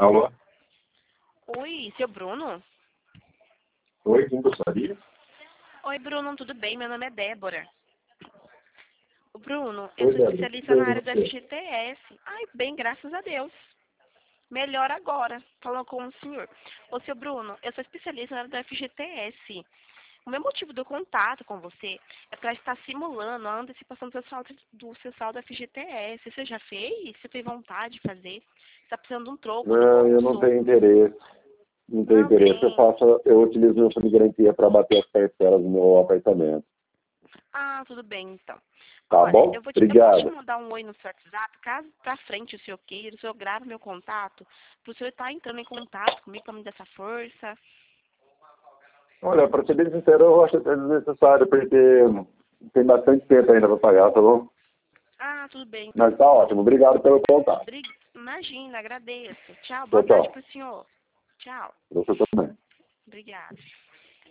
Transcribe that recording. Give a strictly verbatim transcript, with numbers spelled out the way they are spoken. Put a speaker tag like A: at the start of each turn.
A: Alô?
B: Oi, seu Bruno?
A: Oi, quem gostaria?
B: Oi, Bruno, tudo bem? Meu nome é Débora. O Bruno, eu
A: Oi,
B: sou
A: Débora, tudo
B: especialista
A: bem
B: na
A: com
B: área do
A: você?
B: F G T S. Ai, bem, graças a Deus. Melhor agora, falando com o senhor. Ô, seu Bruno, eu sou especialista na área do F G T S. O meu motivo do contato com você é para estar simulando a antecipação do seu saldo, do seu saldo F G T S. Você já fez? Você tem vontade de fazer? Você está precisando de um troco do
A: Não, eu não
B: bolso?
A: tenho interesse. Não tenho
B: Não
A: interesse. Eu
B: tem.
A: faço, eu utilizo meu fundo de garantia para bater as parcelas do meu apartamento.
B: Ah, tudo bem, então.
A: Tá
B: Olha,
A: bom?
B: eu, vou te, eu posso te
A: Obrigado.
B: mandar um oi no seu WhatsApp, caso pra frente o senhor queira, o senhor grava meu contato, pro senhor estar entrando em contato comigo para me dar essa força.
A: Olha, para ser bem sincero, eu acho até desnecessário, porque tem bastante tempo ainda para pagar, tá bom?
B: Ah, tudo bem, então.
A: Mas tá ótimo. Obrigado pelo contato.
B: Bri- Imagina, agradeço. Tchau, boa
A: Tchau,
B: tarde
A: tchau.
B: pro senhor. Tchau.
A: Você também.
B: Obrigada.